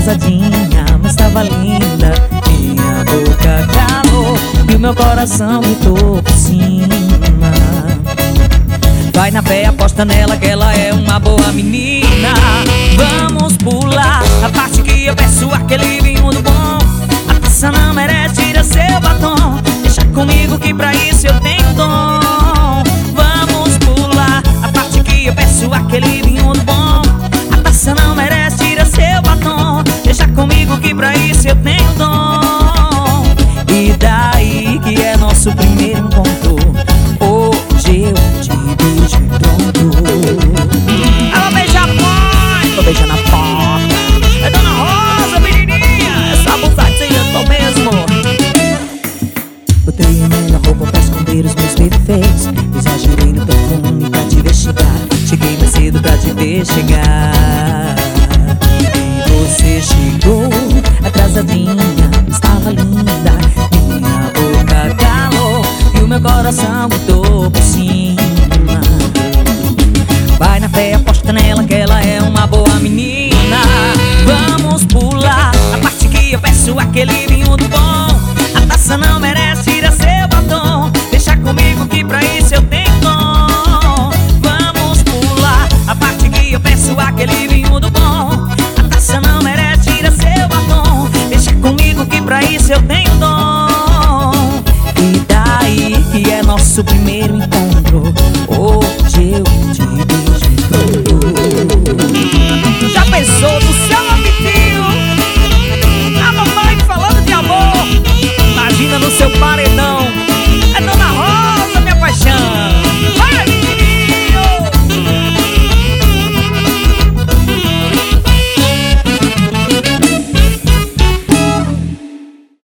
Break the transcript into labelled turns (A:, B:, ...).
A: cansadinha, mas tava linda. Minha boca calou e o meu coração gritou por cima. Vai na fé, aposta nela que ela é uma boa menina. Vamos pular a parte que eu peço aquele vinho do bom. A taça não merece